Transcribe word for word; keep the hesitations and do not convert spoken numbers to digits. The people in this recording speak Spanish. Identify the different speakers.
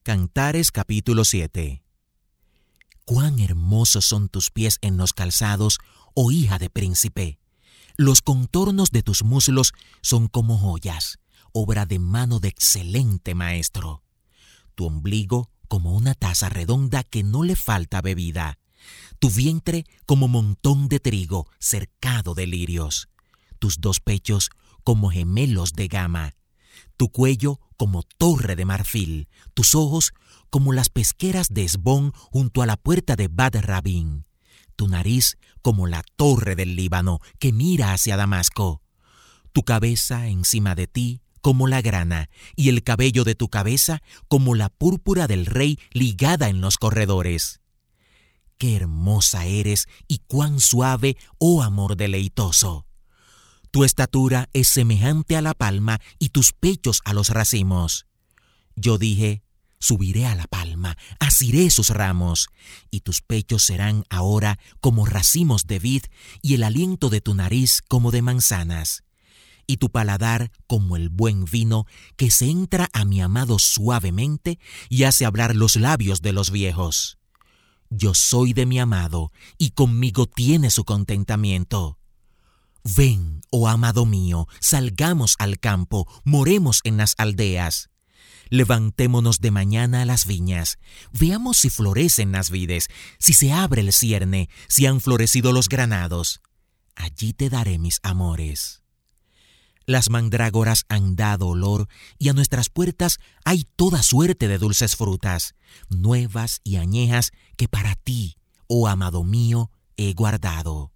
Speaker 1: Cantares capítulo siete. Cuán hermosos son tus pies en los calzados, oh hija de príncipe. Los contornos de tus muslos son como joyas, obra de mano de excelente maestro. Tu ombligo como una taza redonda que no le falta bebida. Tu vientre como montón de trigo cercado de lirios. Tus dos pechos como gemelos de gama. Tu cuello como torre de marfil, tus ojos como las pesqueras de Hesbón junto a la puerta de Bad Rabín, tu nariz como la torre del Líbano que mira hacia Damasco, tu cabeza encima de ti como la grana, y el cabello de tu cabeza como la púrpura del rey ligada en los corredores. ¡Qué hermosa eres y cuán suave, oh amor deleitoso! Tu estatura es semejante a la palma y tus pechos a los racimos. Yo dije, subiré a la palma, asiré sus ramos, y tus pechos serán ahora como racimos de vid, y el aliento de tu nariz como de manzanas, y tu paladar como el buen vino que se entra a mi amado suavemente y hace hablar los labios de los viejos. Yo soy de mi amado, y conmigo tiene su contentamiento. Ven, oh amado mío, salgamos al campo, moremos en las aldeas. Levantémonos de mañana a las viñas, veamos si florecen las vides, si se abre el cierne, si han florecido los granados. Allí te daré mis amores. Las mandrágoras han dado olor, y a nuestras puertas hay toda suerte de dulces frutas, nuevas y añejas que para ti, oh amado mío, he guardado.